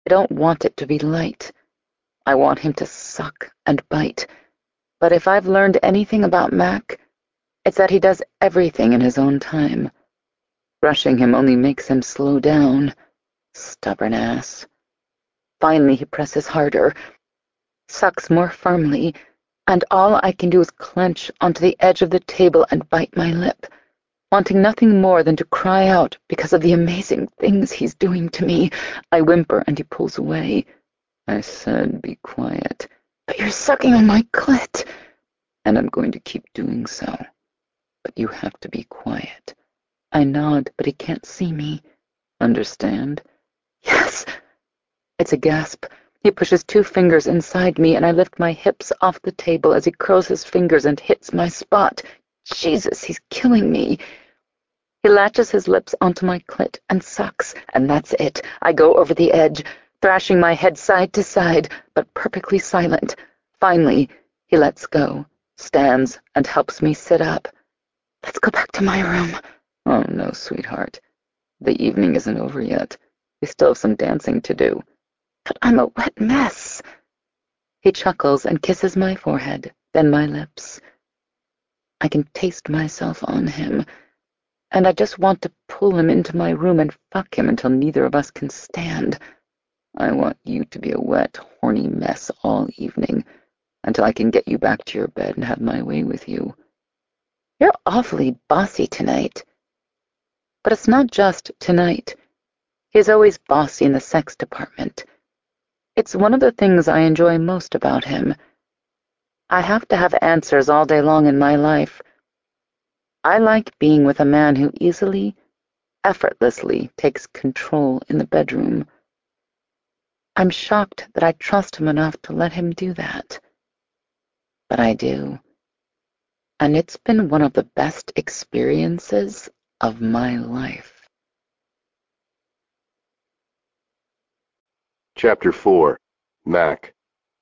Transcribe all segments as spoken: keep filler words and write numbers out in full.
I don't want it to be light. I want him to suck and bite. But if I've learned anything about Mac, it's that he does everything in his own time. Rushing him only makes him slow down. Stubborn ass. Finally he presses harder, sucks more firmly, and all I can do is clench onto the edge of the table and bite my lip, wanting nothing more than to cry out because of the amazing things he's doing to me. I whimper and he pulls away. I said, be quiet. But you're sucking on my clit. And I'm going to keep doing so. But you have to be quiet. I nod, but he can't see me. Understand? Yes. It's a gasp. He pushes two fingers inside me, and I lift my hips off the table as he curls his fingers and hits my spot. Jesus, he's killing me. He latches his lips onto my clit and sucks, and that's it. I go over the edge, thrashing my head side to side, but perfectly silent. Finally, he lets go, stands, and helps me sit up. Let's go back to my room. Oh, no, sweetheart. The evening isn't over yet. We still have some dancing to do. But I'm a wet mess. He chuckles and kisses my forehead, then my lips. I can taste myself on him, and I just want to pull him into my room and fuck him until neither of us can stand. I want you to be a wet, horny mess all evening, until I can get you back to your bed and have my way with you. You're awfully bossy tonight. But it's not just tonight. He's always bossy in the sex department. It's one of the things I enjoy most about him. I have to have answers all day long in my life. I like being with a man who easily, effortlessly takes control in the bedroom. I'm shocked that I trust him enough to let him do that. But I do. And it's been one of the best experiences of my life. Chapter four. Mac.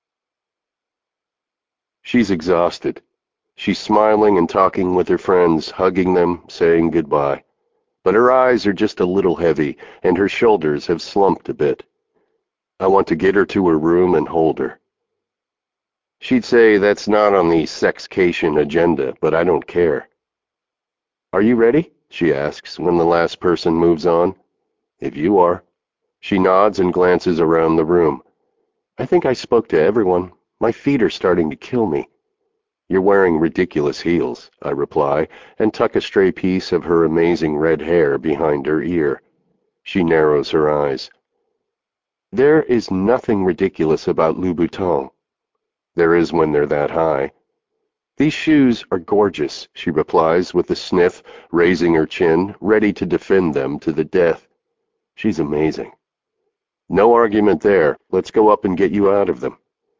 She's exhausted. She's smiling and talking with her friends, hugging them, saying goodbye. But her eyes are just a little heavy, and her shoulders have slumped a bit. I want to get her to her room and hold her. She'd say that's not on the sexcation agenda, but I don't care. Are you ready? She asks when the last person moves on. If you are. She nods and glances around the room. I think I spoke to everyone. My feet are starting to kill me. You're wearing ridiculous heels, I reply, and tuck a stray piece of her amazing red hair behind her ear. She narrows her eyes. There is nothing ridiculous about Louboutins. There is when they're that high. These shoes are gorgeous, she replies with a sniff, raising her chin, ready to defend them to the death. She's amazing. No argument there. Let's go up and get you out of them.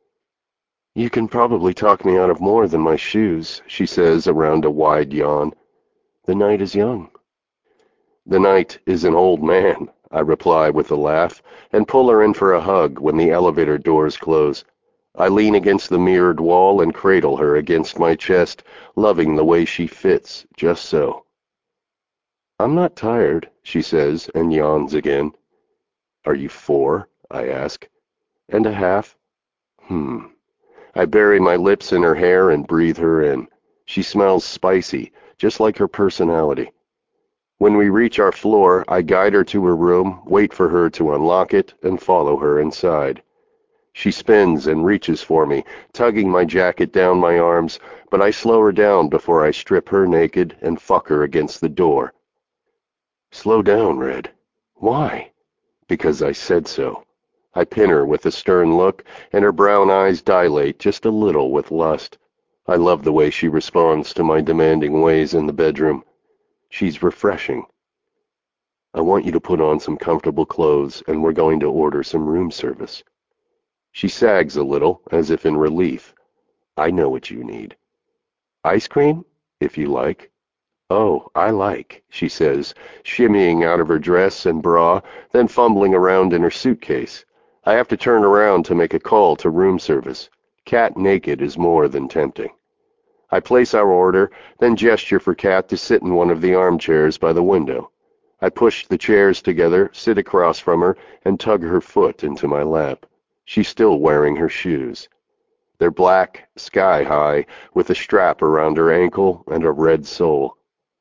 You can probably talk me out of more than my shoes, she says around a wide yawn. The night is young. The night is an old man, I reply with a laugh, and pull her in for a hug when the elevator doors close. I lean against the mirrored wall and cradle her against my chest, loving the way she fits, just so. I'm not tired, she says, and yawns again. Are you four? I ask. And a half? Hmm. I bury my lips in her hair and breathe her in. She smells spicy, just like her personality. When we reach our floor, I guide her to her room, wait for her to unlock it, and follow her inside. She spins and reaches for me, tugging my jacket down my arms, but I slow her down before I strip her naked and fuck her against the door. Slow down, Red. Why? Because I said so. I pin her with a stern look, and her brown eyes dilate just a little with lust. I love the way she responds to my demanding ways in the bedroom. She's refreshing. I want you to put on some comfortable clothes, and we're going to order some room service. She sags a little, as if in relief. I know what you need. Ice cream, if you like. Oh, I like, she says, shimmying out of her dress and bra, then fumbling around in her suitcase. I have to turn around to make a call to room service. Cat naked is more than tempting. I place our order, then gesture for Cat to sit in one of the armchairs by the window. I push the chairs together, sit across from her, and tug her foot into my lap. She's still wearing her shoes. They're black, sky-high, with a strap around her ankle and a red sole.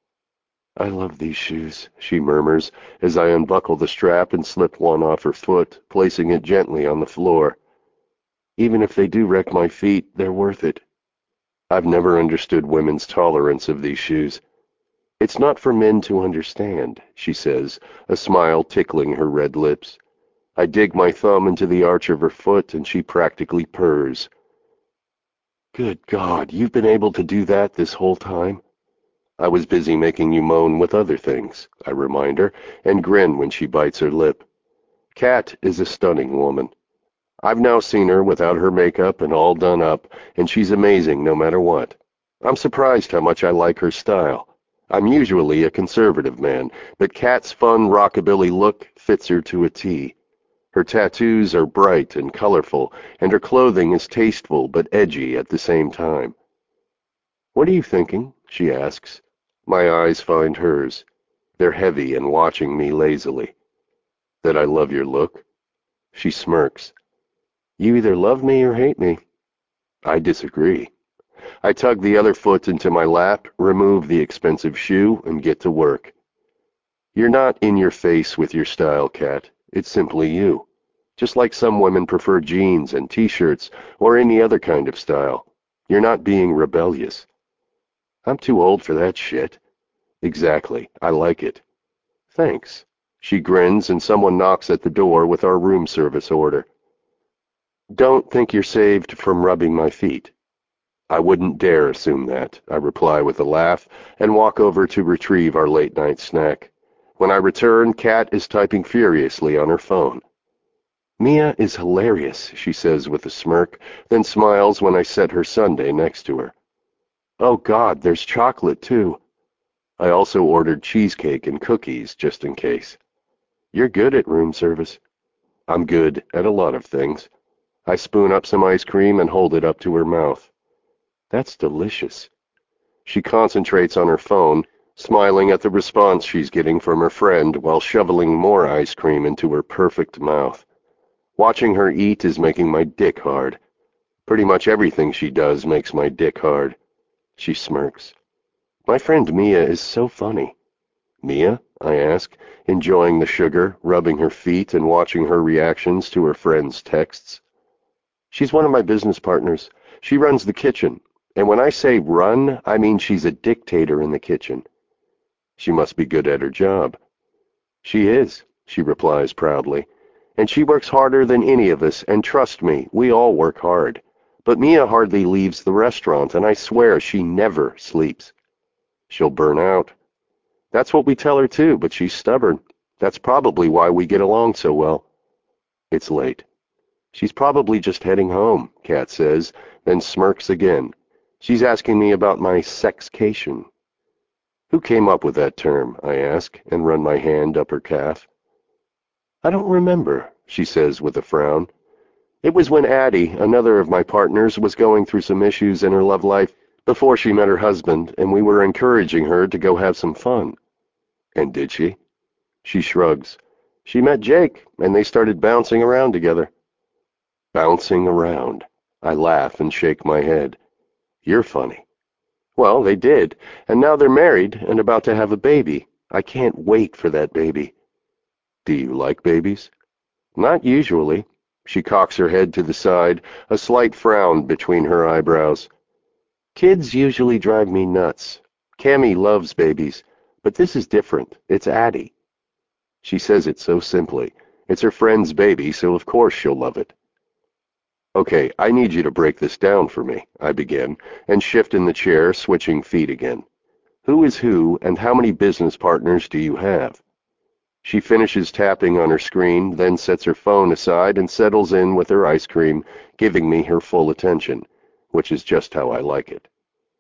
"I love these shoes," she murmurs, as I unbuckle the strap and slip one off her foot, placing it gently on the floor. "Even if they do wreck my feet, they're worth it." I've never understood women's tolerance of these shoes. "It's not for men to understand," she says, a smile tickling her red lips. I dig my thumb into the arch of her foot, and she practically purrs. "Good God, you've been able to do that this whole time?" "I was busy making you moan with other things," I remind her, and grin when she bites her lip. Kat is a stunning woman. I've now seen her without her makeup and all done up, and she's amazing no matter what. I'm surprised how much I like her style. I'm usually a conservative man, but Kat's fun rockabilly look fits her to a T. Her tattoos are bright and colorful, and her clothing is tasteful but edgy at the same time. "What are you thinking?" she asks. My eyes find hers. They're heavy and watching me lazily. "That I love your look?" She smirks. "You either love me or hate me." I disagree. I tug the other foot into my lap, remove the expensive shoe, and get to work. "You're not in your face with your style, Kat. It's simply you. Just like some women prefer jeans and t-shirts or any other kind of style. You're not being rebellious." "I'm too old for that shit." "Exactly. I like it." "Thanks." She grins, and someone knocks at the door with our room service order. "Don't think you're saved from rubbing my feet." "I wouldn't dare assume that," I reply with a laugh, and walk over to retrieve our late-night snack. When I return, Kat is typing furiously on her phone. "Mia is hilarious," she says with a smirk, then smiles when I set her sundae next to her. "Oh God, there's chocolate, too." I also ordered cheesecake and cookies, just in case. "You're good at room service." "I'm good at a lot of things." I spoon up some ice cream and hold it up to her mouth. "That's delicious." She concentrates on her phone, smiling at the response she's getting from her friend while shoveling more ice cream into her perfect mouth. Watching her eat is making my dick hard. Pretty much everything she does makes my dick hard. She smirks. "My friend Mia is so funny." "Mia?" I ask, enjoying the sugar, rubbing her feet and watching her reactions to her friend's texts. "She's one of my business partners. She runs the kitchen. And when I say run, I mean she's a dictator in the kitchen." "She must be good at her job." "She is," she replies proudly. "And she works harder than any of us, and trust me, we all work hard. But Mia hardly leaves the restaurant, and I swear she never sleeps." "She'll burn out." "That's what we tell her too, but she's stubborn. That's probably why we get along so well." It's late. "She's probably just heading home," Kat says, then smirks again. "She's asking me about my sexcation." "Who came up with that term?" I ask, and run my hand up her calf. "I don't remember," she says with a frown. "It was when Addie, another of my partners, was going through some issues in her love life before she met her husband, and we were encouraging her to go have some fun." "And did she?" She shrugs. "She met Jake, and they started bouncing around together." "Bouncing around." I laugh and shake my head. "You're funny." "Well, they did, and now they're married and about to have a baby. I can't wait for that baby." "Do you like babies?" "Not usually." She cocks her head to the side, a slight frown between her eyebrows. "Kids usually drive me nuts. Cammy loves babies, but this is different. It's Addie." She says it so simply. It's her friend's baby, so of course she'll love it. "Okay, I need you to break this down for me," I begin, and shift in the chair, switching feet again. "Who is who, and how many business partners do you have?" She finishes tapping on her screen, then sets her phone aside and settles in with her ice cream, giving me her full attention, which is just how I like it.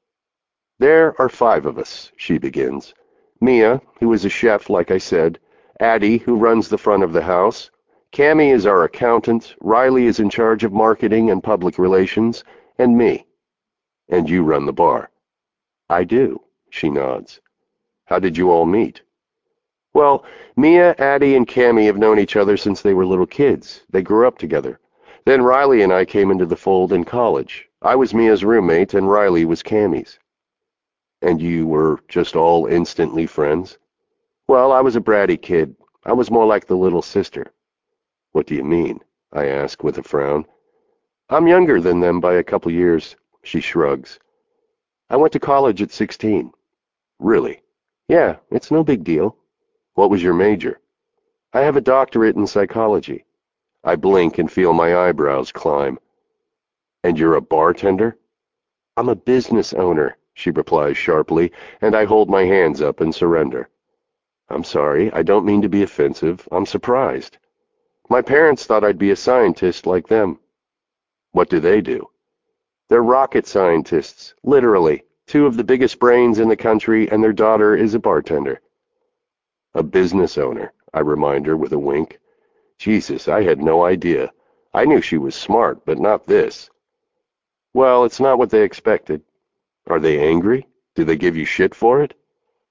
"There are five of us," she begins. "Mia, who is a chef like I said, Addie, who runs the front of the house, Cammy is our accountant, Riley is in charge of marketing and public relations, and me." "And you run the bar." "I do," she nods. "How did you all meet?" Well, Mia, Addie, and Cammy have known each other since they were little kids. They grew up together. Then Riley and I came into the fold in college. I was Mia's roommate, and Riley was Cammy's. And you were just all instantly friends? Well, I was a bratty kid. I was more like the little sister. What do you mean? I ask with a frown. I'm younger than them by a couple years. She shrugs. I went to college at sixteen. Really? Yeah, it's no big deal. What was your major? I have a doctorate in psychology. I blink and feel my eyebrows climb. And you're a bartender? I'm a business owner, she replies sharply, and I hold my hands up and surrender. I'm sorry, I don't mean to be offensive. I'm surprised. My parents thought I'd be a scientist like them. What do they do? They're rocket scientists, literally. Two of the biggest brains in the country, and their daughter is a bartender. A business owner, I remind her with a wink. Jesus, I had no idea. I knew she was smart, but not this. Well, it's not what they expected. Are they angry? Do they give you shit for it?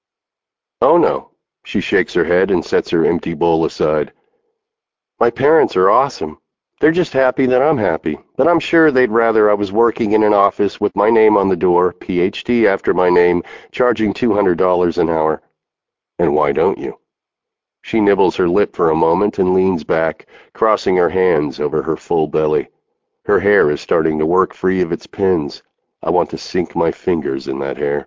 Oh no. She shakes her head and sets her empty bowl aside. My parents are awesome. They're just happy that I'm happy, but I'm sure they'd rather I was working in an office with my name on the door, P H D after my name, charging two hundred dollars an hour. And why don't you? She nibbles her lip for a moment and leans back, crossing her hands over her full belly. Her hair is starting to work free of its pins. I want to sink my fingers in that hair.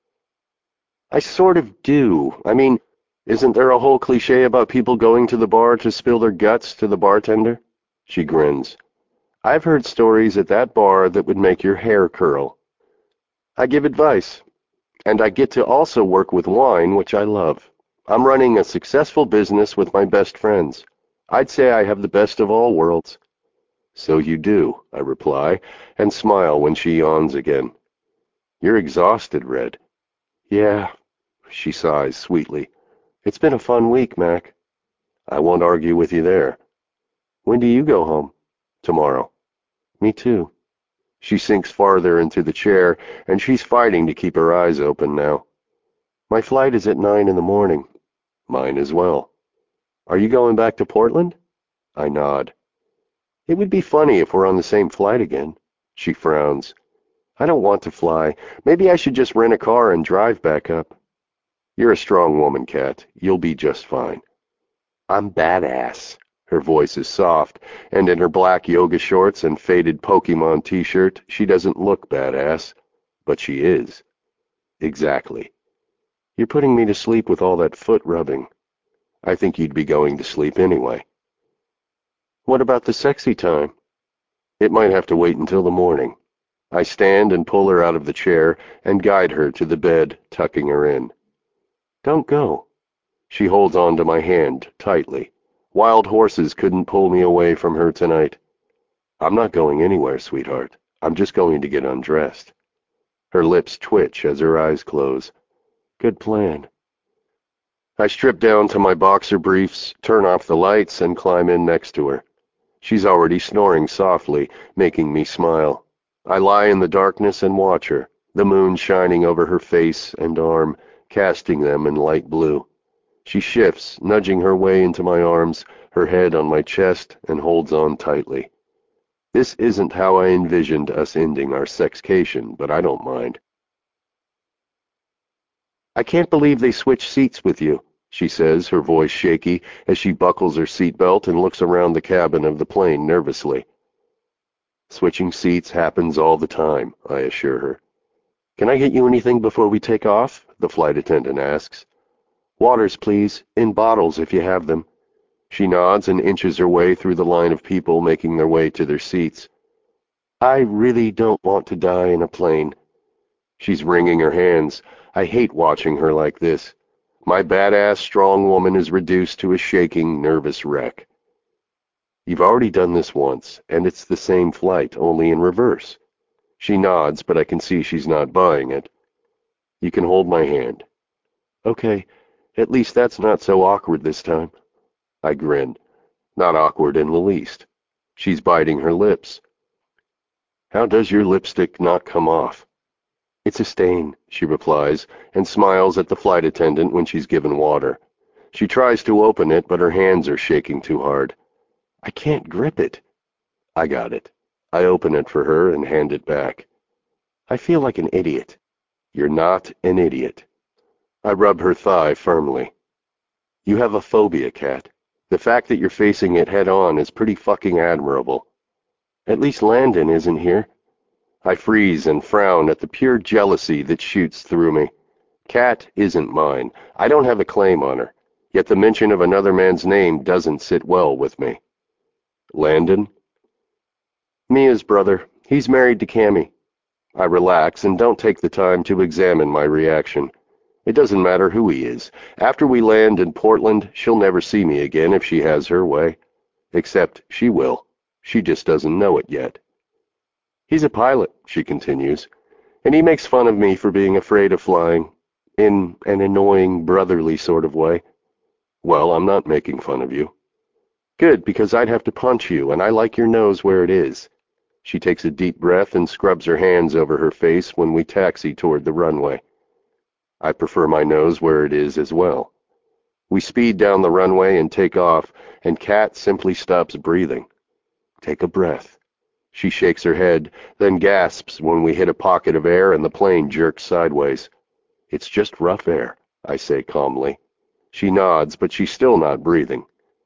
I sort of do. I mean, isn't there a whole cliché about people going to the bar to spill their guts to the bartender? She grins. I've heard stories at that bar that would make your hair curl. I give advice, and I get to also work with wine, which I love. I'm running a successful business with my best friends. I'd say I have the best of all worlds. So you do, I reply, and smile when she yawns again. You're exhausted, Red. Yeah, she sighs sweetly. It's been a fun week, Mac. I won't argue with you there. When do you go home? Tomorrow. Me too. She sinks farther into the chair, and she's fighting to keep her eyes open now. My flight is at nine in the morning. Mine as well. Are you going back to Portland? I nod. It would be funny if we're on the same flight again. She frowns. I don't want to fly. Maybe I should just rent a car and drive back up. You're a strong woman, Kat. You'll be just fine. I'm badass. Her voice is soft, and in her black yoga shorts and faded Pokemon t-shirt, she doesn't look badass, but she is. Exactly. You're putting me to sleep with all that foot rubbing. I think you'd be going to sleep anyway. What about the sexy time? It might have to wait until the morning. I stand and pull her out of the chair and guide her to the bed, tucking her in. Don't go. She holds on to my hand tightly. Wild horses couldn't pull me away from her tonight. I'm not going anywhere, sweetheart. I'm just going to get undressed. Her lips twitch as her eyes close. Good plan. I strip down to my boxer briefs, turn off the lights, and climb in next to her. She's already snoring softly, making me smile. I lie in the darkness and watch her, the moon shining over her face and arm, casting them in light blue. She shifts, nudging her way into my arms, her head on my chest, and holds on tightly. This isn't how I envisioned us ending our sexcation, but I don't mind. I can't believe they switched seats with you, she says, her voice shaky, as she buckles her seatbelt and looks around the cabin of the plane nervously. Switching seats happens all the time, I assure her. Can I get you anything before we take off? The flight attendant asks. Waters, please, in bottles if you have them. She nods and inches her way through the line of people making their way to their seats. I really don't want to die in a plane. She's wringing her hands. I hate watching her like this. My badass strong woman is reduced to a shaking, nervous wreck. You've already done this once, and it's the same flight, only in reverse. She nods, but I can see she's not buying it. You can hold my hand. Okay, at least that's not so awkward this time. I grin. Not awkward in the least. She's biting her lips. How does your lipstick not come off? It's a stain, she replies, and smiles at the flight attendant when she's given water. She tries to open it, but her hands are shaking too hard. I can't grip it. I got it. I open it for her and hand it back. I feel like an idiot. You're not an idiot. I rub her thigh firmly. You have a phobia, Kat. The fact that you're facing it head on is pretty fucking admirable. At least Landon isn't here. I freeze and frown at the pure jealousy that shoots through me. Kat isn't mine. I don't have a claim on her. Yet the mention of another man's name doesn't sit well with me. Landon? Mia's brother. He's married to Cammy. I relax and don't take the time to examine my reaction. It doesn't matter who he is. After we land in Portland, she'll never see me again if she has her way. Except she will. She just doesn't know it yet. He's a pilot, she continues, and he makes fun of me for being afraid of flying, in an annoying, brotherly sort of way. Well, I'm not making fun of you. Good, because I'd have to punch you, and I like your nose where it is. She takes a deep breath and scrubs her hands over her face when we taxi toward the runway. I prefer my nose where it is as well. We speed down the runway and take off, and Kat simply stops breathing. Take a breath. She shakes her head, then gasps when we hit a pocket of air and the plane jerks sideways. It's just rough air, I say calmly. She nods, but she's still not breathing.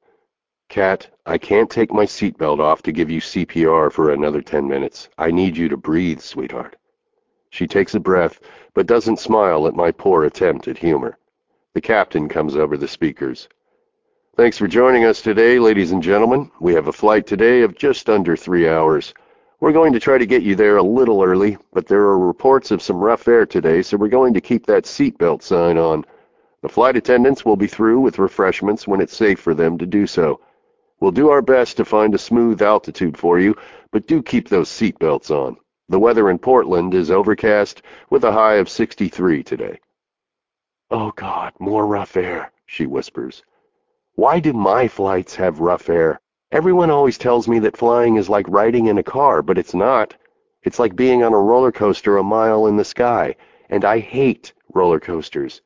Kat, I can't take my seatbelt off to give you C P R for another ten minutes. I need you to breathe, sweetheart. She takes a breath, but doesn't smile at my poor attempt at humor. The captain comes over the speakers. Thanks for joining us today, ladies and gentlemen. We have a flight today of just under three hours. We're going to try to get you there a little early, but there are reports of some rough air today, so we're going to keep that seatbelt sign on. The flight attendants will be through with refreshments when it's safe for them to do so. We'll do our best to find a smooth altitude for you, but do keep those seatbelts on. The weather in Portland is overcast with a high of sixty-three today. Oh God, more rough air, she whispers. Why do my flights have rough air? Everyone always tells me that flying is like riding in a car, but it's not. It's like being on a roller coaster a mile in the sky, and I hate roller coasters.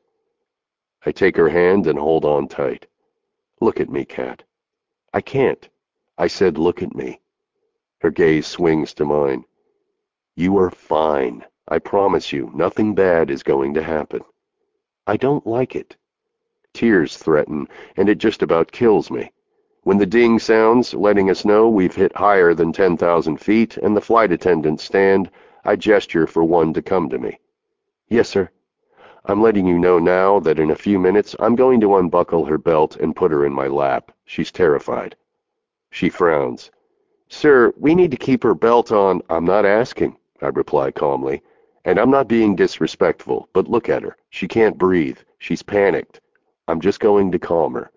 I take her hand and hold on tight. Look at me, Kat. I can't. I said look at me. Her gaze swings to mine. You are fine. I promise you, nothing bad is going to happen. I don't like it. Tears threaten, and it just about kills me. When the ding sounds, letting us know we've hit higher than ten thousand feet, and the flight attendants stand, I gesture for one to come to me. Yes, sir. I'm letting you know now that in a few minutes I'm going to unbuckle her belt and put her in my lap. She's terrified. She frowns. Sir, we need to keep her belt on. I'm not asking, I reply calmly. And I'm not being disrespectful, but look at her. She can't breathe. She's panicked. I'm just going to calm her.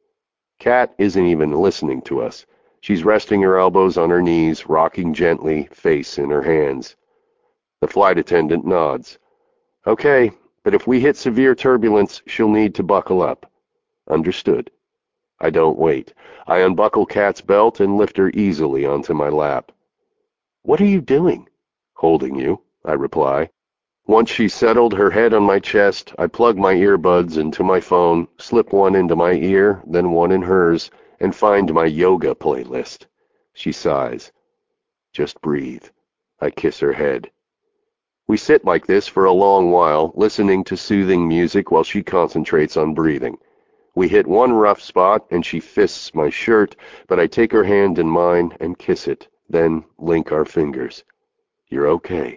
Kat isn't even listening to us. She's resting her elbows on her knees, rocking gently, face in her hands. The flight attendant nods. Okay, but if we hit severe turbulence, she'll need to buckle up. Understood. I don't wait. I unbuckle Kat's belt and lift her easily onto my lap. What are you doing? Holding you, I reply. Once she's settled her head on my chest, I plug my earbuds into my phone, slip one into my ear, then one in hers, and find my yoga playlist. She sighs. Just breathe. I kiss her head. We sit like this for a long while, listening to soothing music while she concentrates on breathing. We hit one rough spot, and she fists my shirt, but I take her hand in mine and kiss it, then link our fingers. You're okay.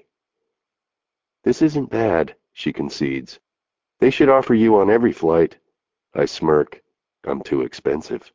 This isn't bad, she concedes. They should offer you on every flight. I smirk. I'm too expensive.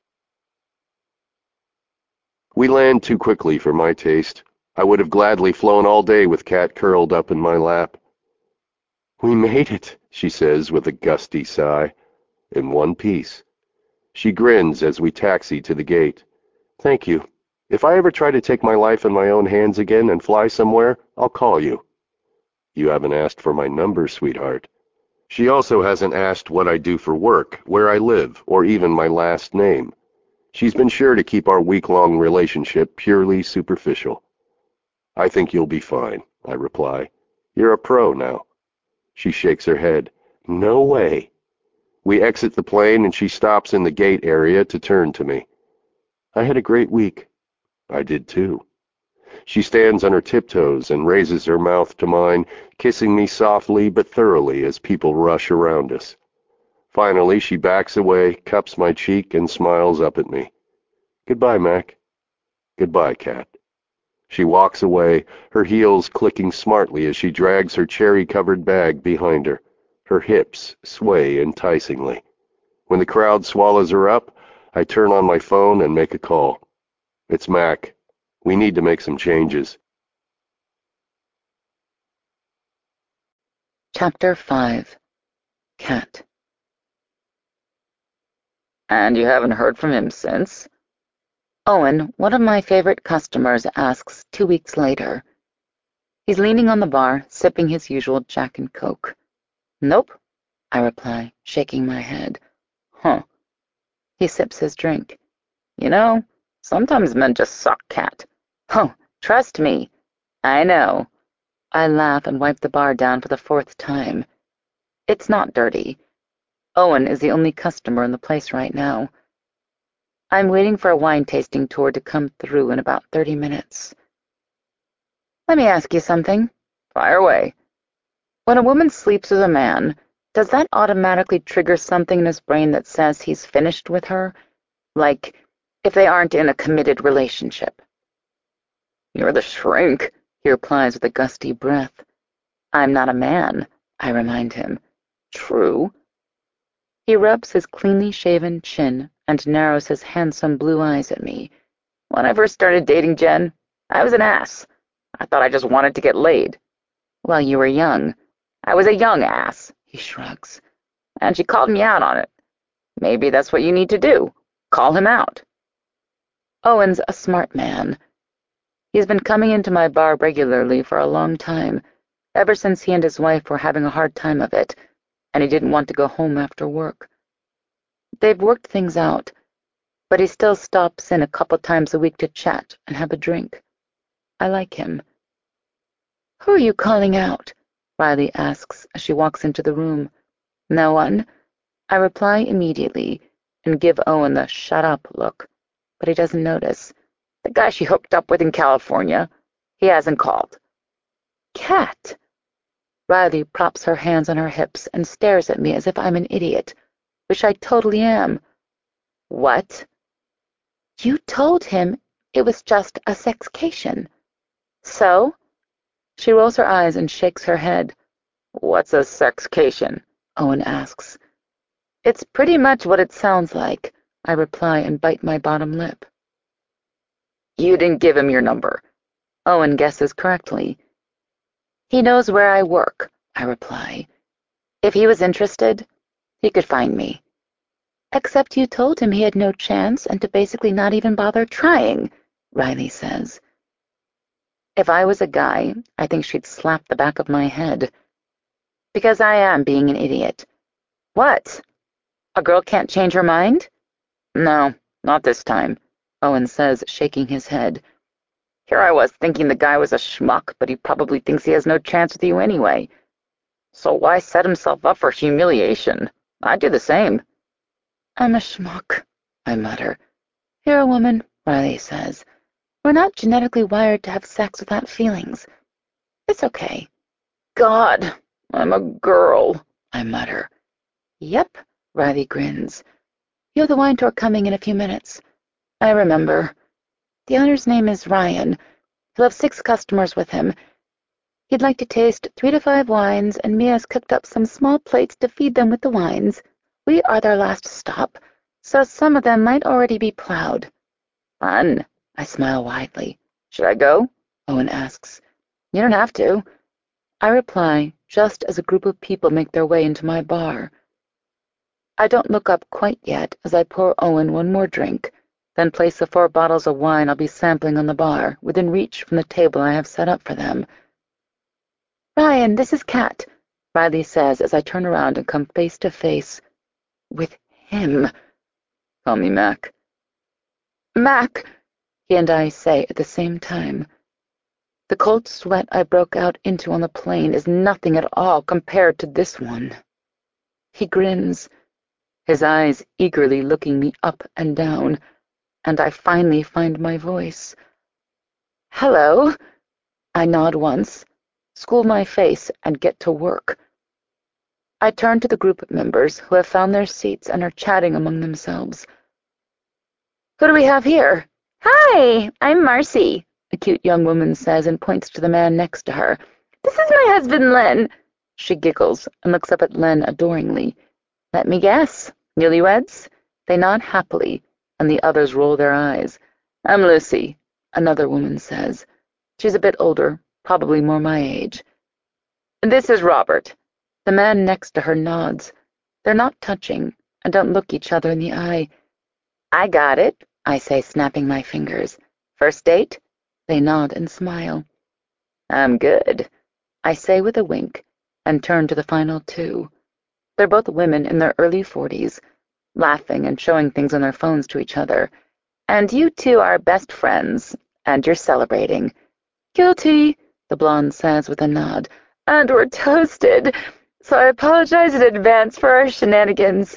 We land too quickly for my taste. I would have gladly flown all day with Kat curled up in my lap. We made it, she says with a gusty sigh. In one piece. She grins as we taxi to the gate. Thank you. If I ever try to take my life in my own hands again and fly somewhere, I'll call you. You haven't asked for my number, sweetheart. She also hasn't asked what I do for work, where I live, or even my last name. She's been sure to keep our week-long relationship purely superficial. I think you'll be fine, I reply. You're a pro now. She shakes her head. No way. We exit the plane and she stops in the gate area to turn to me. I had a great week. I did too. She stands on her tiptoes and raises her mouth to mine, kissing me softly but thoroughly as people rush around us. Finally, she backs away, cups my cheek, and smiles up at me. Goodbye, Mac. Goodbye, Cat. She walks away, her heels clicking smartly as she drags her cherry-covered bag behind her. Her hips sway enticingly. When the crowd swallows her up, I turn on my phone and make a call. It's Mac. We need to make some changes. Chapter five. Cat. And you haven't heard from him since? Owen, one of my favorite customers, asks two weeks later. He's leaning on the bar, sipping his usual Jack and Coke. Nope, I reply, shaking my head. Huh. He sips his drink. You know, sometimes men just suck, Cat. Oh, trust me. I know. I laugh and wipe the bar down for the fourth time. It's not dirty. Owen is the only customer in the place right now. I'm waiting for a wine tasting tour to come through in about thirty minutes. Let me ask you something. Fire away. When a woman sleeps with a man, does that automatically trigger something in his brain that says he's finished with her? Like, if they aren't in a committed relationship? You're the shrink, he replies with a gusty breath. I'm not a man, I remind him. True. He rubs his cleanly shaven chin and narrows his handsome blue eyes at me. When I first started dating Jen, I was an ass. I thought I just wanted to get laid. Well, you were young. I was a young ass, he shrugs. And she called me out on it. Maybe that's what you need to do. Call him out. Owen's a smart man. He's been coming into my bar regularly for a long time, ever since he and his wife were having a hard time of it, and he didn't want to go home after work. They've worked things out, but he still stops in a couple times a week to chat and have a drink. I like him. Who are you calling out? Riley asks as she walks into the room. No one. I reply immediately and give Owen the shut up look, but he doesn't notice. The guy she hooked up with in California. He hasn't called. Cat! Riley props her hands on her hips and stares at me as if I'm an idiot, which I totally am. What? You told him it was just a sexcation. So? She rolls her eyes and shakes her head. What's a sexcation? Owen asks. It's pretty much what it sounds like, I reply and bite my bottom lip. You didn't give him your number. Owen guesses correctly. He knows where I work, I reply. If he was interested, he could find me. Except you told him he had no chance and to basically not even bother trying, Riley says. If I was a guy, I think she'd slap the back of my head. Because I am being an idiot. What? A girl can't change her mind? No, not this time, Owen says, shaking his head. Here I was thinking the guy was a schmuck, but he probably thinks he has no chance with you anyway. So why set himself up for humiliation? I'd do the same. I'm a schmuck, I mutter. You're a woman, Riley says. We're not genetically wired to have sex without feelings. It's okay. God, I'm a girl, I mutter. Yep, Riley grins. You have the wine tour coming in a few minutes. I remember. The owner's name is Ryan. He'll have six customers with him. He'd like to taste three to five wines, and Mia's cooked up some small plates to feed them with the wines. We are their last stop, so some of them might already be plowed. Fun, I smile widely. Should I go? Owen asks. You don't have to. I reply, just as a group of people make their way into my bar. I don't look up quite yet as I pour Owen one more drink, then place the four bottles of wine I'll be sampling on the bar, within reach from the table I have set up for them. Ryan, this is Kat, Riley says as I turn around and come face to face with him. Call me Mac. Mac, he and I say at the same time. The cold sweat I broke out into on the plane is nothing at all compared to this one. He grins, his eyes eagerly looking me up and down, and I finally find my voice. "Hello." I nod once, school my face, and get to work. I turn to the group members who have found their seats and are chatting among themselves. "Who do we have here?" "Hi, I'm Marcy," a cute young woman says and points to the man next to her. "This is my husband, Len." She giggles and looks up at Len adoringly. "Let me guess. Newlyweds?" They nod happily, and the others roll their eyes. "I'm Lucy," another woman says. She's a bit older, probably more my age. "This is Robert." The man next to her nods. They're not touching, and don't look each other in the eye. "I got it," I say, snapping my fingers. "First date?" They nod and smile. "I'm good," I say with a wink, and turn to the final two. They're both women in their early forties, laughing and showing things on their phones to each other. "And you two are best friends, and you're celebrating." "Guilty," the blonde says with a nod. "And we're toasted, so I apologize in advance for our shenanigans."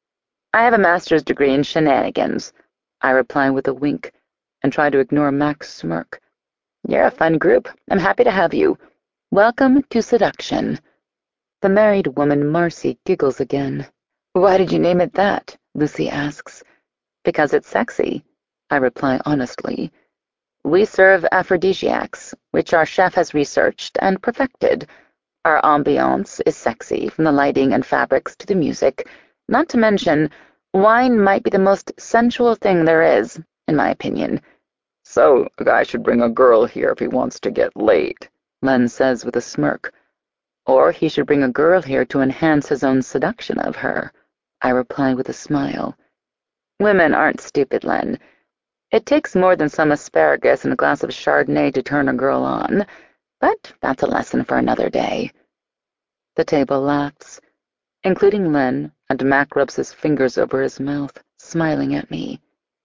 "I have a master's degree in shenanigans," I reply with a wink, and try to ignore Mac's smirk. "You're a fun group. I'm happy to have you. Welcome to seduction." The married woman, Marcy, giggles again. "Why did you name it that?" Lucy asks. "Because it's sexy," I reply honestly. "We serve aphrodisiacs, which our chef has researched and perfected. Our ambiance is sexy, from the lighting and fabrics to the music. Not to mention, wine might be the most sensual thing there is, in my opinion." "So a guy should bring a girl here if he wants to get laid," Len says with a smirk. "Or he should bring a girl here to enhance his own seduction of her," I reply with a smile. "Women aren't stupid, Len. It takes more than some asparagus and a glass of Chardonnay to turn a girl on, but that's a lesson for another day." The table laughs, including Len, and Mac rubs his fingers over his mouth, smiling at me.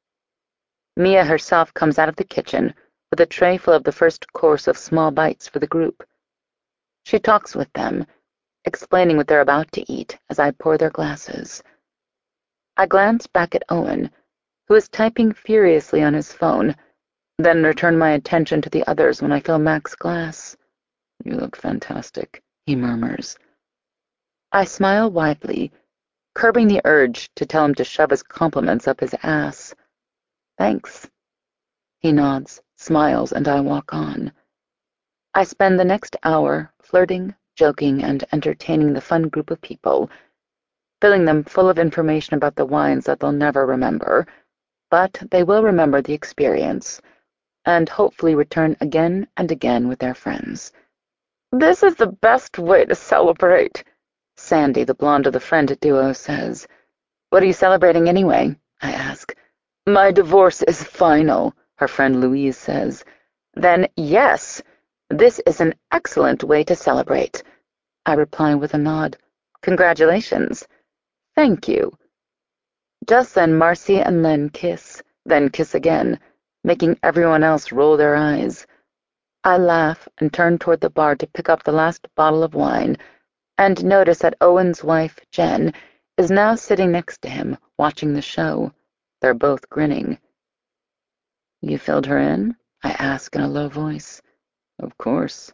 Mia herself comes out of the kitchen with a tray full of the first course of small bites for the group. She talks with them, explaining what they're about to eat as I pour their glasses. I glance back at Owen, who is typing furiously on his phone, then return my attention to the others when I fill Mac's glass. "You look fantastic," he murmurs. I smile widely, curbing the urge to tell him to shove his compliments up his ass. "Thanks." He nods, smiles, and I walk on. I spend the next hour flirting, joking, and entertaining the fun group of people, filling them full of information about the wines that they'll never remember, but they will remember the experience, and hopefully return again and again with their friends. "This is the best way to celebrate," Sandy, the blonde of the friend duo, says. "What are you celebrating anyway?" I ask. "My divorce is final," her friend Louise says. "Then yes, this is an excellent way to celebrate," I reply with a nod. "Congratulations." "Thank you." Just then Marcy and Len kiss, then kiss again, making everyone else roll their eyes. I laugh and turn toward the bar to pick up the last bottle of wine, and notice that Owen's wife, Jen, is now sitting next to him, watching the show. They're both grinning. "You filled her in?" I ask in a low voice. "Of course."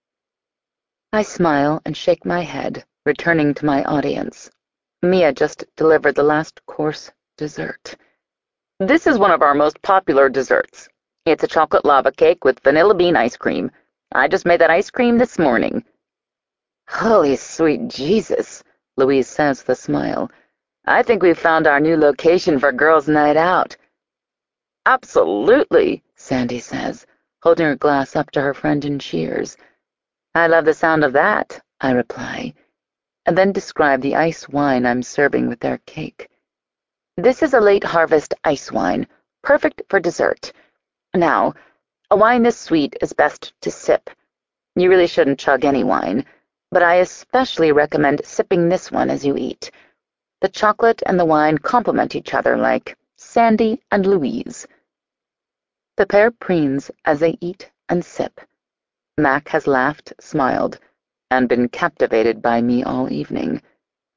I smile and shake my head, returning to my audience. Mia just delivered the last course dessert. "This is one of our most popular desserts. It's a chocolate lava cake with vanilla bean ice cream. I just made that ice cream this morning." "Holy sweet Jesus," Louise says with a smile. "I think we've found our new location for girls' night out." "Absolutely," Sandy says, holding her glass up to her friend in cheers. "I love the sound of that," I reply, and then describe the ice wine I'm serving with their cake. "This is a late harvest ice wine, perfect for dessert. Now, a wine this sweet is best to sip. You really shouldn't chug any wine, but I especially recommend sipping this one as you eat. The chocolate and the wine complement each other like Sandy and Louise." The pair preens as they eat and sip. Mac has laughed, smiled, and been captivated by me all evening.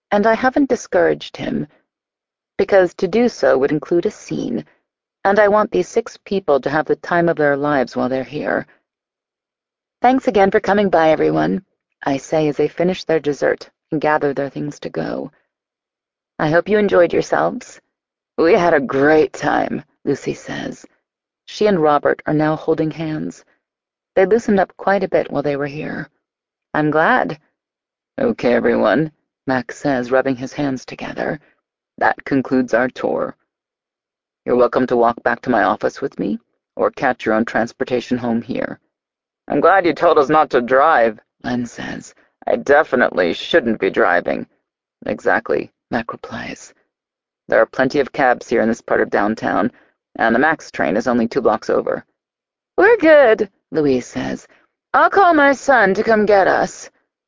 And I haven't discouraged him, because to do so would include a scene, and I want these six people to have the time of their lives while they're here. Thanks again for coming by, everyone, I say as they finish their dessert and gather their things to go. I hope you enjoyed yourselves. We had a great time, Lucy says. She and Robert are now holding hands. They loosened up quite a bit while they were here. I'm glad. Okay, everyone, Max says, rubbing his hands together. That concludes our tour. You're welcome to walk back to my office with me, or catch your own transportation home here. I'm glad you told us not to drive, Len says. I definitely shouldn't be driving. Exactly, Mac replies. There are plenty of cabs here in this part of downtown, and the Max train is only two blocks over. We're good, Louise says. I'll call my son to come get us.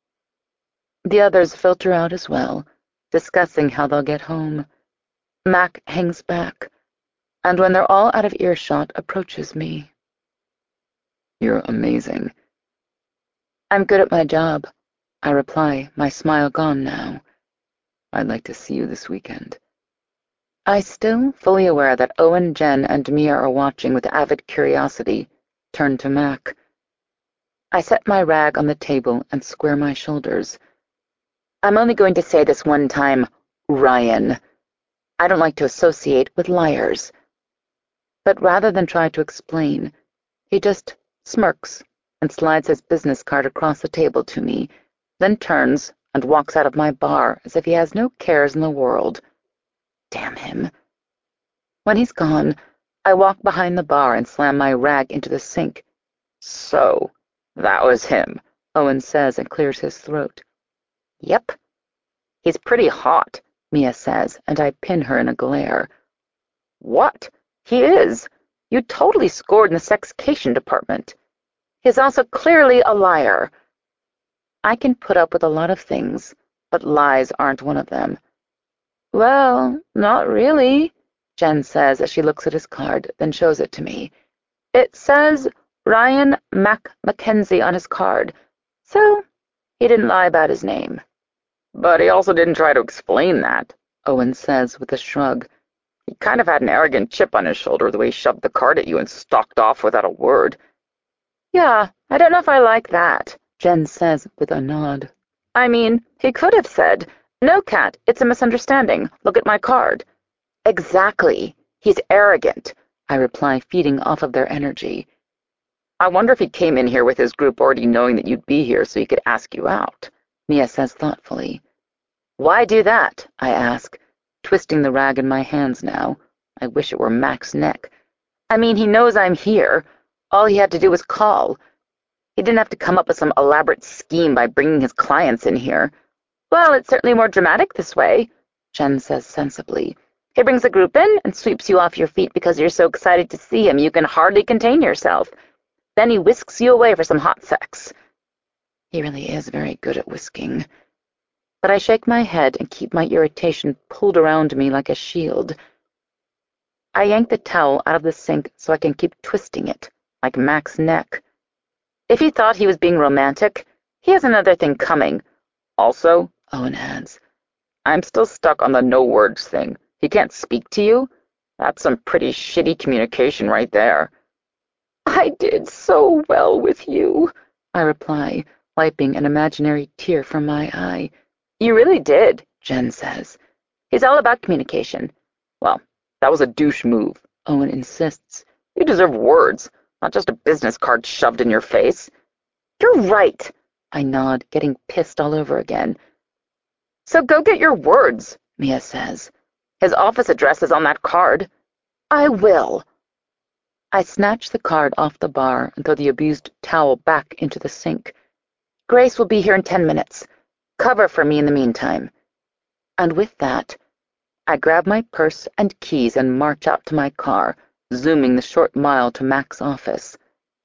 The others filter out as well, discussing how they'll get home. Mac hangs back, and when they're all out of earshot, approaches me. You're amazing. I'm good at my job, I reply, my smile gone now. I'd like to see you this weekend. I, still fully aware that Owen, Jen, and Mia are watching with avid curiosity, turn to Mac. I set my rag on the table and square my shoulders. I'm only going to say this one time, Ryan. I don't like to associate with liars. But rather than try to explain, he just smirks and slides his business card across the table to me, then turns and walks out of my bar as if he has no cares in the world. Damn him. When he's gone, I walk behind the bar and slam my rag into the sink. So, that was him, Owen says and clears his throat. Yep. He's pretty hot, Mia says, and I pin her in a glare. What? He is. You totally scored in the sexcation department. He's also clearly a liar. I can put up with a lot of things, but lies aren't one of them. Well, not really, Jen says as she looks at his card, then shows it to me. It says Ryan Mac Mackenzie on his card, so he didn't lie about his name. But he also didn't try to explain that, Owen says with a shrug. He kind of had an arrogant chip on his shoulder the way he shoved the card at you and stalked off without a word. Yeah, I don't know if I like that, Jen says with a nod. I mean, he could have said, No, Kat, it's a misunderstanding. Look at my card. Exactly. He's arrogant, I reply, feeding off of their energy. I wonder if he came in here with his group already knowing that you'd be here so he could ask you out, Mia says thoughtfully. Why do that? I ask, twisting the rag in my hands now. I wish it were Mac's neck. I mean, he knows I'm here. All he had to do was call. He didn't have to come up with some elaborate scheme by bringing his clients in here. Well, it's certainly more dramatic this way, Jen says sensibly. He brings a group in and sweeps you off your feet because you're so excited to see him you can hardly contain yourself. Then he whisks you away for some hot sex. He really is very good at whisking. But I shake my head and keep my irritation pulled around me like a shield. I yank the towel out of the sink so I can keep twisting it, like Mac's neck. If he thought he was being romantic, he has another thing coming. Also, Owen adds, I'm still stuck on the no words thing. He can't speak to you? That's some pretty shitty communication right there. I did so well with you, I reply, wiping an imaginary tear from my eye. You really did, Jen says. He's all about communication. Well, that was a douche move, Owen insists. You deserve words, not just a business card shoved in your face. You're right, I nod, getting pissed all over again. So go get your words, Mia says. His office address is on that card. I will. I snatch the card off the bar and throw the abused towel back into the sink. Grace will be here in ten minutes. Cover for me in the meantime. And with that, I grab my purse and keys and march out to my car, zooming the short mile to Mac's office.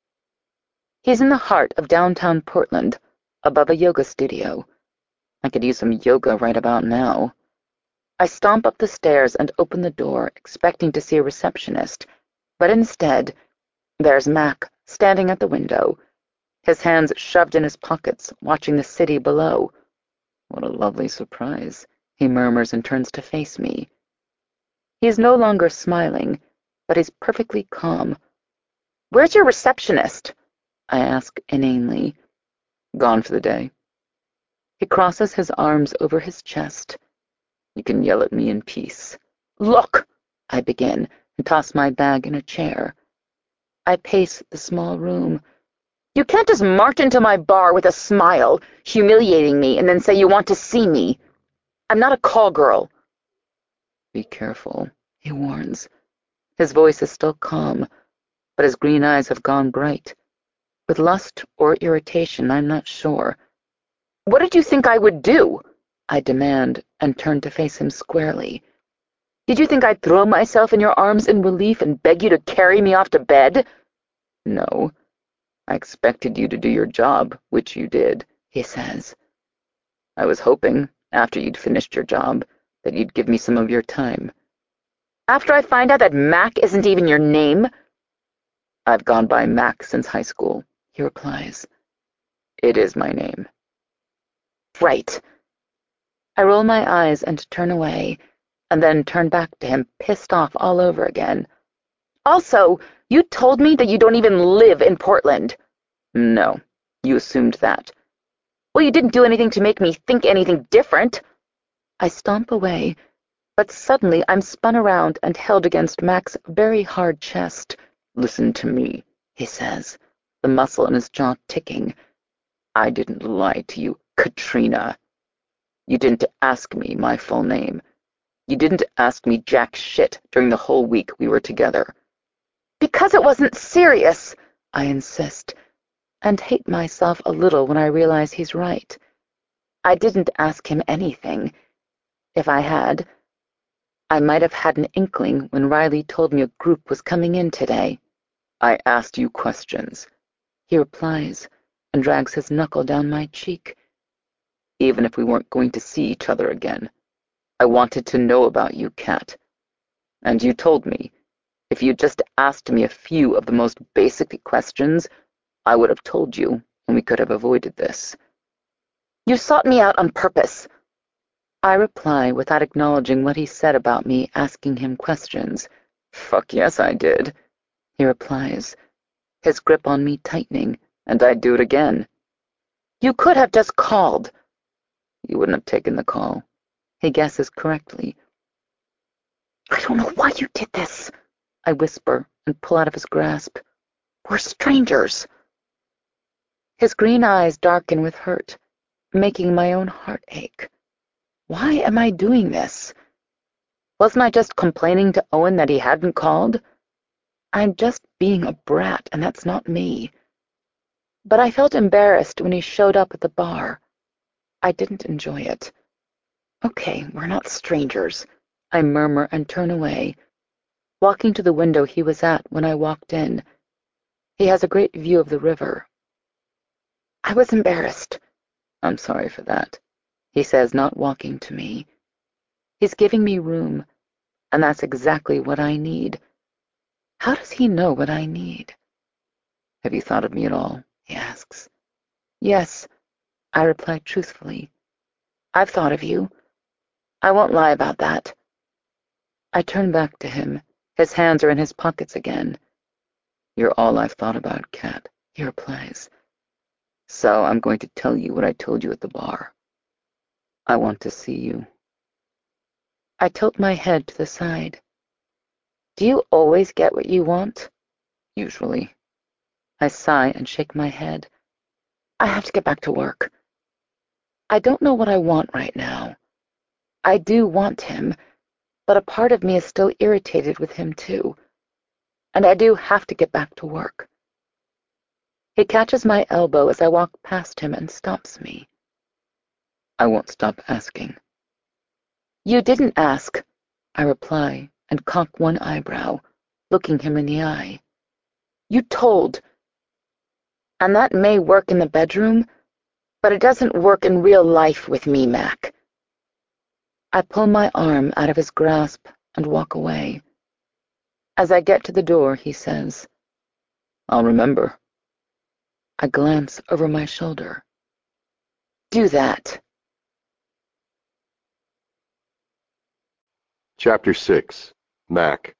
He's in the heart of downtown Portland, above a yoga studio. I could use some yoga right about now. I stomp up the stairs and open the door, expecting to see a receptionist, but instead, there's Mac, standing at the window, his hands shoved in his pockets, watching the city below. What a lovely surprise, he murmurs and turns to face me. He is no longer smiling, but he's perfectly calm. "Where's your receptionist?" I ask inanely. "Gone for the day." He crosses his arms over his chest. "You can yell at me in peace." "Look!" I begin, and toss my bag in a chair. I pace the small room. "You can't just march into my bar with a smile, humiliating me, and then say you want to see me. I'm not a call girl." "Be careful," he warns. His voice is still calm, but his green eyes have gone bright. With lust or irritation, I'm not sure. "What did you think I would do?" I demand, and turn to face him squarely. "Did you think I'd throw myself in your arms in relief and beg you to carry me off to bed?" "No. I expected you to do your job, which you did," he says. "I was hoping, after you'd finished your job, that you'd give me some of your time." "After I find out that Mac isn't even your name?" "I've gone by Mac since high school," he replies. "It is my name." "Right." I roll my eyes and turn away, and then turn back to him, pissed off all over again. "Also, you told me that you don't even live in Portland." "No, you assumed that." "Well, you didn't do anything to make me think anything different." I stomp away, but suddenly I'm spun around and held against Mac's very hard chest. "Listen to me," he says, the muscle in his jaw ticking. "I didn't lie to you, Katrina. You didn't ask me my full name. You didn't ask me jack shit during the whole week we were together." "Because it wasn't serious," I insist, and hate myself a little when I realize he's right. I didn't ask him anything. If I had, I might have had an inkling when Riley told me a group was coming in today. "I asked you questions," he replies, and drags his knuckle down my cheek. "Even if we weren't going to see each other again. I wanted to know about you, Kat. And you told me, if you'd just asked me a few of the most basic questions, I would have told you, and we could have avoided this." "You sought me out on purpose," I reply without acknowledging what he said about me asking him questions. "Fuck yes, I did," he replies, his grip on me tightening, "and I'd do it again." "You could have just called." "You wouldn't have taken the call," he guesses correctly. "I don't know why you did this," I whisper and pull out of his grasp. "We're strangers." His green eyes darken with hurt, making my own heart ache. Why am I doing this? Wasn't I just complaining to Owen that he hadn't called? I'm just being a brat, and that's not me. But I felt embarrassed when he showed up at the bar. I didn't enjoy it. "Okay, we're not strangers," I murmur and turn away, walking to the window he was at when I walked in. He has a great view of the river. "I was embarrassed." "I'm sorry for that," he says, not walking to me. He's giving me room, and that's exactly what I need. How does he know what I need? "Have you thought of me at all?" he asks. "Yes," I reply truthfully. "I've thought of you. I won't lie about that." I turn back to him. His hands are in his pockets again. "You're all I've thought about, Kat," he replies. "So I'm going to tell you what I told you at the bar. I want to see you." I tilt my head to the side. "Do you always get what you want?" "Usually." I sigh and shake my head. I have to get back to work. I don't know what I want right now. I do want him, but a part of me is still irritated with him too. And I do have to get back to work. He catches my elbow as I walk past him and stops me. "I won't stop asking." "You didn't ask," I reply and cock one eyebrow, looking him in the eye. "You told. And that may work in the bedroom, but it doesn't work in real life with me, Mac." I pull my arm out of his grasp and walk away. As I get to the door, he says, "I'll remember." I glance over my shoulder. "Do that." Chapter six. Mac.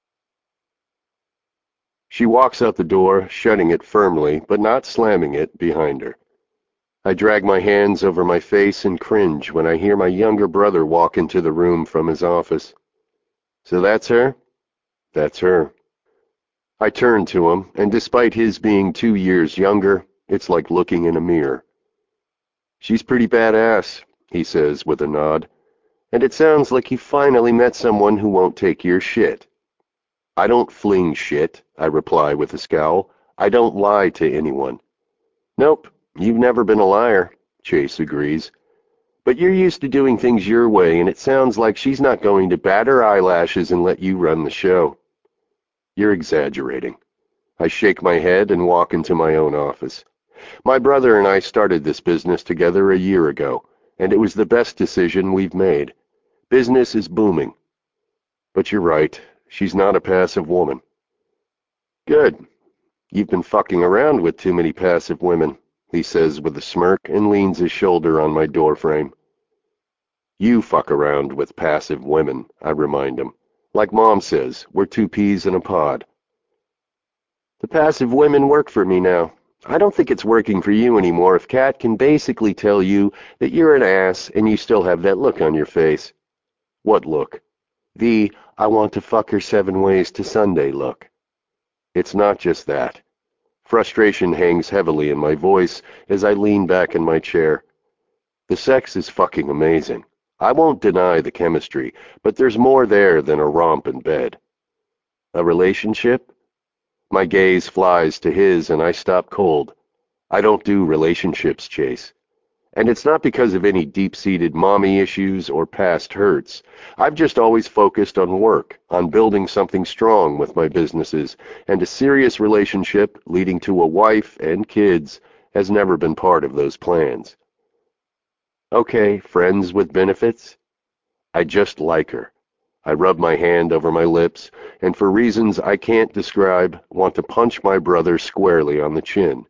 She walks out the door, shutting it firmly, but not slamming it behind her. I drag my hands over my face and cringe when I hear my younger brother walk into the room from his office. So that's her? That's her. I turn to him, and despite his being two years younger, it's like looking in a mirror. She's pretty badass, he says with a nod, and it sounds like you finally met someone who won't take your shit. I don't fling shit, I reply with a scowl. I don't lie to anyone. Nope, you've never been a liar, Chase agrees. But you're used to doing things your way, and it sounds like she's not going to bat her eyelashes and let you run the show. You're exaggerating. I shake my head and walk into my own office. My brother and I started this business together a year ago, and it was the best decision we've made. Business is booming. But you're right, she's not a passive woman. Good. You've been fucking around with too many passive women, he says with a smirk and leans his shoulder on my doorframe. You fuck around with passive women, I remind him. Like Mom says, we're two peas in a pod. The passive women work for me now. I don't think it's working for you anymore if Kat can basically tell you that you're an ass and you still have that look on your face. What look? The I want to fuck her seven ways to Sunday look. It's not just that. Frustration hangs heavily in my voice as I lean back in my chair. The sex is fucking amazing. I won't deny the chemistry, but there's more there than a romp in bed. A relationship? My gaze flies to his and I stop cold. I don't do relationships, Chase. And it's not because of any deep-seated mommy issues or past hurts. I've just always focused on work, on building something strong with my businesses, and a serious relationship leading to a wife and kids has never been part of those plans. Okay, friends with benefits? I just like her. I rub my hand over my lips, and for reasons I can't describe, want to punch my brother squarely on the chin.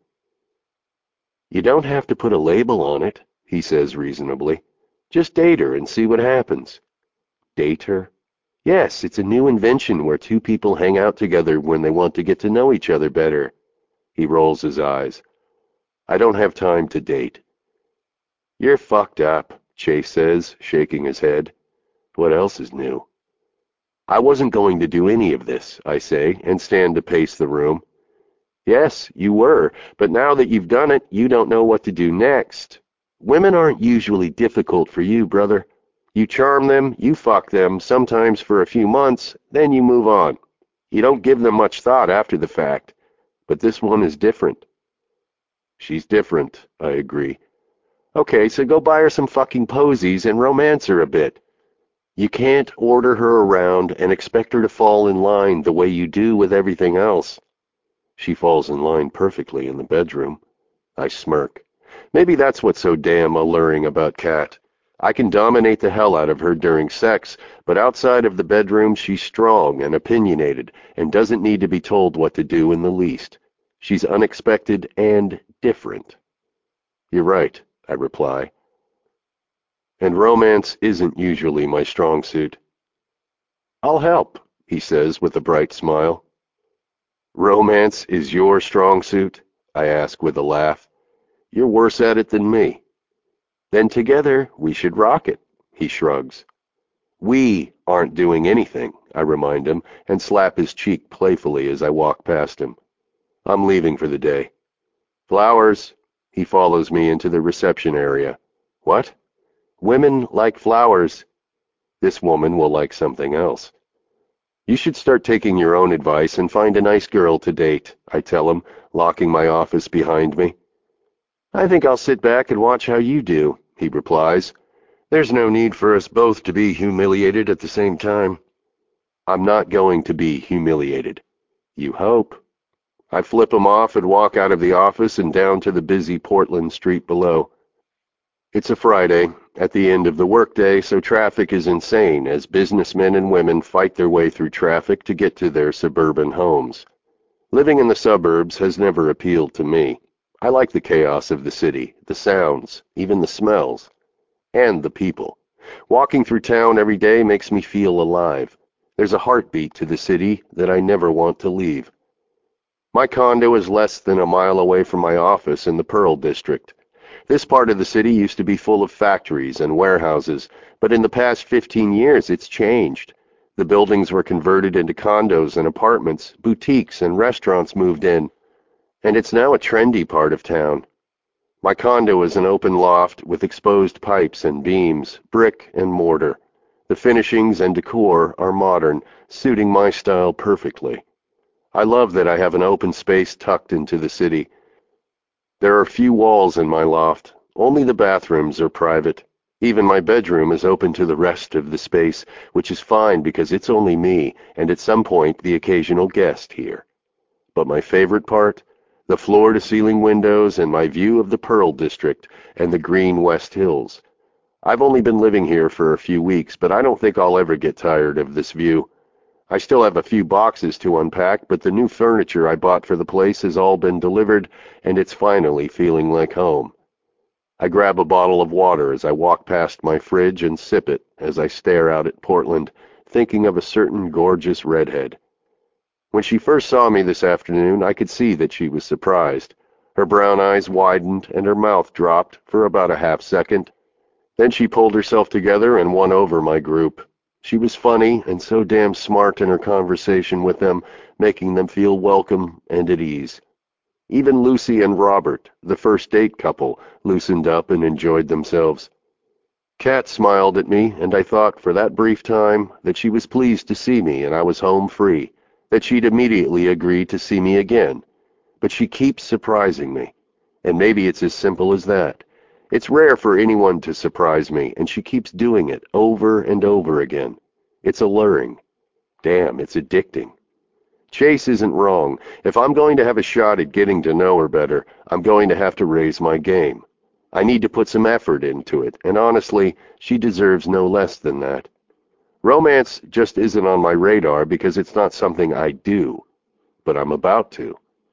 You don't have to put a label on it, he says reasonably. Just date her and see what happens. Date her? Yes, it's a new invention where two people hang out together when they want to get to know each other better. He rolls his eyes. I don't have time to date. You're fucked up, Chase says, shaking his head. What else is new? I wasn't going to do any of this, I say, and stand to pace the room. Yes, you were, but now that you've done it, you don't know what to do next. Women aren't usually difficult for you, brother. You charm them, you fuck them, sometimes for a few months, then you move on. You don't give them much thought after the fact. But this one is different. She's different, I agree. Okay, so go buy her some fucking posies and romance her a bit. You can't order her around and expect her to fall in line the way you do with everything else. She falls in line perfectly in the bedroom. I smirk. Maybe that's what's so damn alluring about Kat. I can dominate the hell out of her during sex, but outside of the bedroom she's strong and opinionated and doesn't need to be told what to do in the least. She's unexpected and different. You're right, I reply. And romance isn't usually my strong suit. I'll help, he says with a bright smile. Romance is your strong suit? I ask with a laugh. You're worse at it than me. Then together we should rock it, he shrugs. We aren't doing anything, I remind him, and slap his cheek playfully as I walk past him. I'm leaving for the day. Flowers, he follows me into the reception area. What? Women like flowers. This woman will like something else. You should start taking your own advice and find a nice girl to date, I tell him, locking my office behind me. I think I'll sit back and watch how you do, he replies. There's no need for us both to be humiliated at the same time. I'm not going to be humiliated. You hope. I flip him off and walk out of the office and down to the busy Portland street below. It's a Friday, at the end of the workday, so traffic is insane as businessmen and women fight their way through traffic to get to their suburban homes. Living in the suburbs has never appealed to me. I like the chaos of the city, the sounds, even the smells, and the people. Walking through town every day makes me feel alive. There's a heartbeat to the city that I never want to leave. My condo is less than a mile away from my office in the Pearl District. This part of the city used to be full of factories and warehouses, but in the past fifteen years it's changed. The buildings were converted into condos and apartments, boutiques and restaurants moved in, and it's now a trendy part of town. My condo is an open loft with exposed pipes and beams, brick and mortar. The finishings and decor are modern, suiting my style perfectly. I love that I have an open space tucked into the city. There are few walls in my loft. Only the bathrooms are private. Even my bedroom is open to the rest of the space, which is fine because it's only me and at some point the occasional guest here. But my favorite part? The floor-to-ceiling windows and my view of the Pearl District and the green West Hills. I've only been living here for a few weeks, but I don't think I'll ever get tired of this view. I still have a few boxes to unpack, but the new furniture I bought for the place has all been delivered, and it's finally feeling like home. I grab a bottle of water as I walk past my fridge and sip it as I stare out at Portland, thinking of a certain gorgeous redhead. When she first saw me this afternoon, I could see that she was surprised. Her brown eyes widened and her mouth dropped for about a half second. Then she pulled herself together and won over my group. She was funny and so damn smart in her conversation with them, making them feel welcome and at ease. Even Lucy and Robert, the first date couple, loosened up and enjoyed themselves. Kat smiled at me, and I thought for that brief time that she was pleased to see me and I was home free, that she'd immediately agree to see me again. But she keeps surprising me, and maybe it's as simple as that. It's rare for anyone to surprise me, and she keeps doing it over and over again. It's alluring. Damn, it's addicting. Chase isn't wrong. If I'm going to have a shot at getting to know her better, I'm going to have to raise my game. I need to put some effort into it, and honestly, she deserves no less than that. Romance just isn't on my radar because it's not something I do, but I'm about to.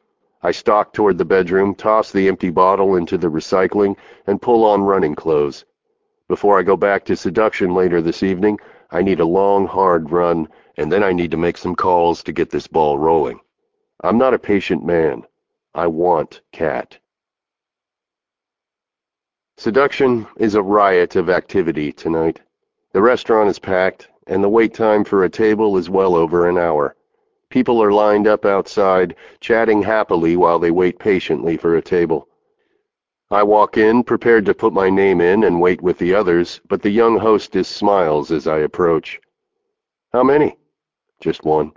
I stalk toward the bedroom, toss the empty bottle into the recycling, and pull on running clothes. Before I go back to seduction later this evening, I need a long, hard run, and then I need to make some calls to get this ball rolling. I'm not a patient man. I want Kat. Seduction is a riot of activity tonight. The restaurant is packed, and the wait time for a table is well over an hour. People are lined up outside, chatting happily while they wait patiently for a table. I walk in, prepared to put my name in and wait with the others, but the young hostess smiles as I approach. How many? Just one.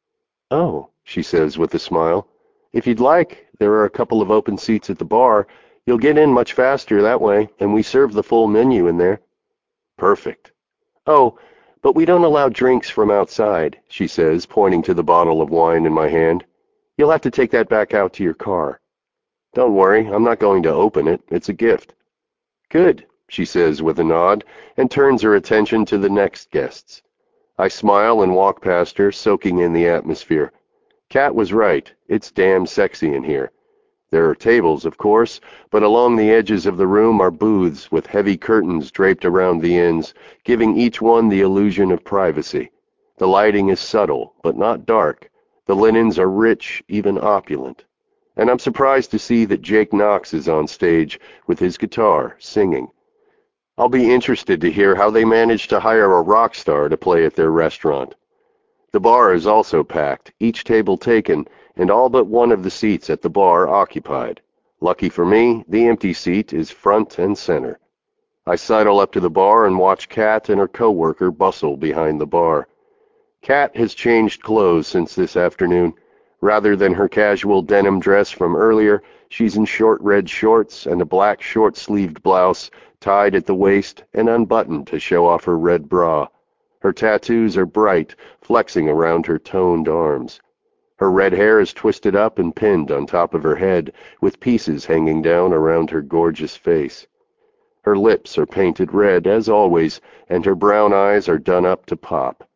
Oh, she says with a smile. If you'd like, there are a couple of open seats at the bar. You'll get in much faster that way, and we serve the full menu in there. Perfect. Oh, but we don't allow drinks from outside, she says, pointing to the bottle of wine in my hand. You'll have to take that back out to your car. Don't worry, I'm not going to open it. It's a gift. Good, she says with a nod, and turns her attention to the next guests. I smile and walk past her, soaking in the atmosphere. Kat was right. It's damn sexy in here. There are tables, of course, but along the edges of the room are booths with heavy curtains draped around the ends, giving each one the illusion of privacy. The lighting is subtle, but not dark. The linens are rich, even opulent. And I'm surprised to see that Jake Knox is on stage with his guitar, singing. I'll be interested to hear how they managed to hire a rock star to play at their restaurant. The bar is also packed, each table taken, and all but one of the seats at the bar occupied. Lucky for me, the empty seat is front and center. I sidle up to the bar and watch Kat and her coworker bustle behind the bar. Kat has changed clothes since this afternoon. Rather than her casual denim dress from earlier, she's in short red shorts and a black short-sleeved blouse tied at the waist and unbuttoned to show off her red bra. Her tattoos are bright, flexing around her toned arms. Her red hair is twisted up and pinned on top of her head, with pieces hanging down around her gorgeous face. Her lips are painted red, as always, and her brown eyes are done up to pop.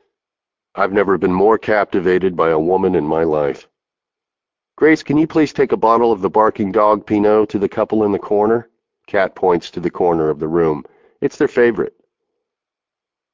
I've never been more captivated by a woman in my life. Grace, can you please take a bottle of the Barking Dog Pinot to the couple in the corner? Kat points to the corner of the room. It's their favorite.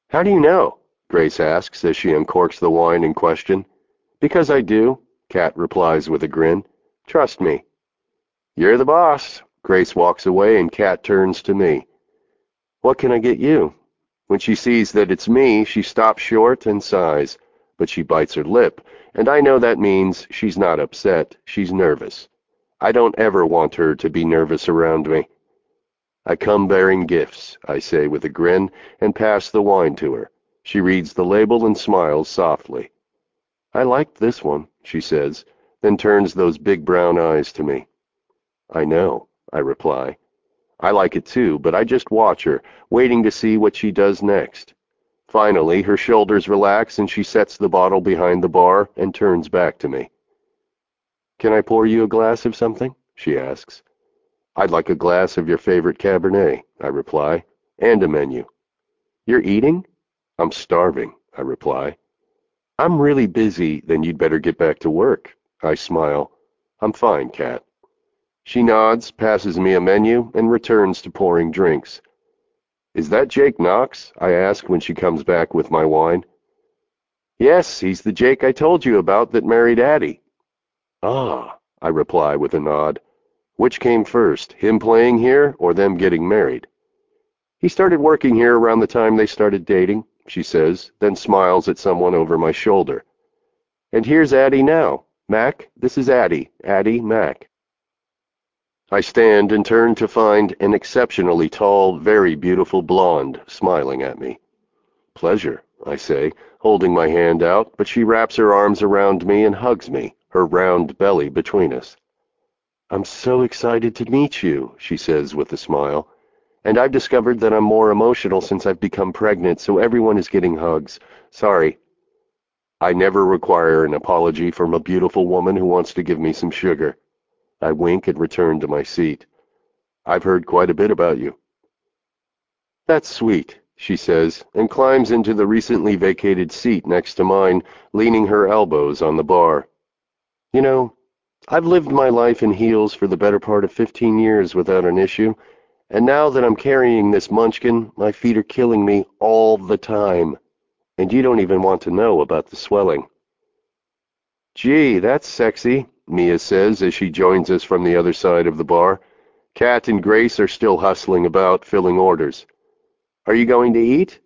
How do you know? Grace asks as she uncorks the wine in question. Because I do, Kat replies with a grin. Trust me. You're the boss. Grace walks away and Kat turns to me. What can I get you? When she sees that it's me, she stops short and sighs, but she bites her lip, and I know that means she's not upset, she's nervous. I don't ever want her to be nervous around me. I come bearing gifts, I say with a grin, and pass the wine to her. She reads the label and smiles softly. I liked this one, she says, then turns those big brown eyes to me. I know, I reply. I like it too, but I just watch her, waiting to see what she does next. Finally, her shoulders relax and she sets the bottle behind the bar and turns back to me. Can I pour you a glass of something? She asks. I'd like a glass of your favorite Cabernet, I reply, and a menu. You're eating? I'm starving, I reply. I'm really busy, then you'd better get back to work. I smile. I'm fine, Kat. She nods, passes me a menu, and returns to pouring drinks. Is that Jake Knox? I ask when she comes back with my wine. Yes, he's the Jake I told you about that married Addie. Ah, I reply with a nod. Which came first, him playing here or them getting married? He started working here around the time they started dating, she says, then smiles at someone over my shoulder. And here's Addie now. Mac, this is Addie. Addie, Mac. I stand and turn to find an exceptionally tall, very beautiful blonde smiling at me. Pleasure, I say, holding my hand out, but she wraps her arms around me and hugs me, her round belly between us. I'm so excited to meet you, she says with a smile. And I've discovered that I'm more emotional since I've become pregnant, so everyone is getting hugs. Sorry. I never require an apology from a beautiful woman who wants to give me some sugar. I wink and return to my seat. I've heard quite a bit about you. That's sweet, she says, and climbs into the recently vacated seat next to mine, leaning her elbows on the bar. You know, I've lived my life in heels for the better part of fifteen years without an issue, and now that I'm carrying this munchkin, my feet are killing me all the time, and you don't even want to know about the swelling. Gee, that's sexy, Mia says as she joins us from the other side of the bar. Kat and Grace are still hustling about, filling orders. Are you going to eat?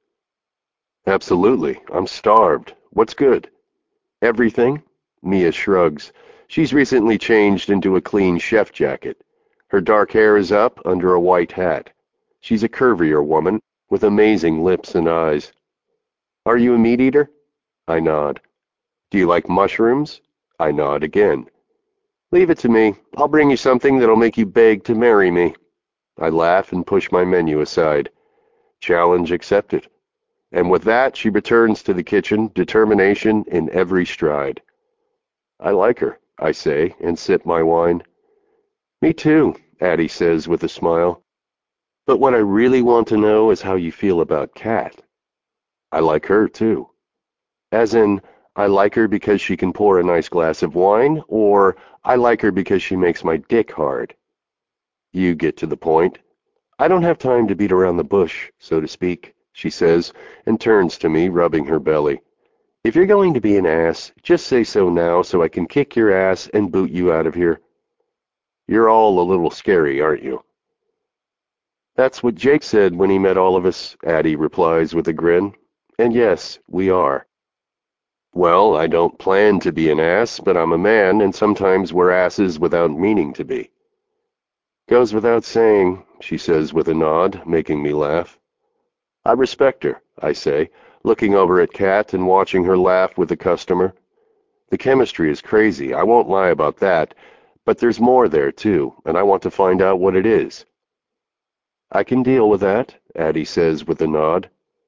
Absolutely. I'm starved. What's good? Everything? Mia shrugs. She's recently changed into a clean chef jacket. Her dark hair is up under a white hat. She's a curvier woman with amazing lips and eyes. Are you a meat eater? I nod. Do you like mushrooms? I nod again. Leave it to me. I'll bring you something that'll make you beg to marry me. I laugh and push my menu aside. Challenge accepted. And with that, she returns to the kitchen, determination in every stride. I like her, I say, and sip my wine. Me too, Addie says with a smile. But what I really want to know is how you feel about Kat. I like her too. As in, I like her because she can pour a nice glass of wine, or I like her because she makes my dick hard. You get to the point. I don't have time to beat around the bush, so to speak, she says, and turns to me, rubbing her belly. If you're going to be an ass, just say so now so I can kick your ass and boot you out of here. You're all a little scary, aren't you? That's what Jake said when he met all of us, Addie replies with a grin. And yes, we are. Well, I don't plan to be an ass, but I'm a man, and sometimes we're asses without meaning to be. Goes without saying, she says with a nod, making me laugh. I respect her, I say, looking over at Kat and watching her laugh with the customer. The chemistry is crazy, I won't lie about that, but there's more there too, and I want to find out what it is. I can deal with that, Addie says with a nod.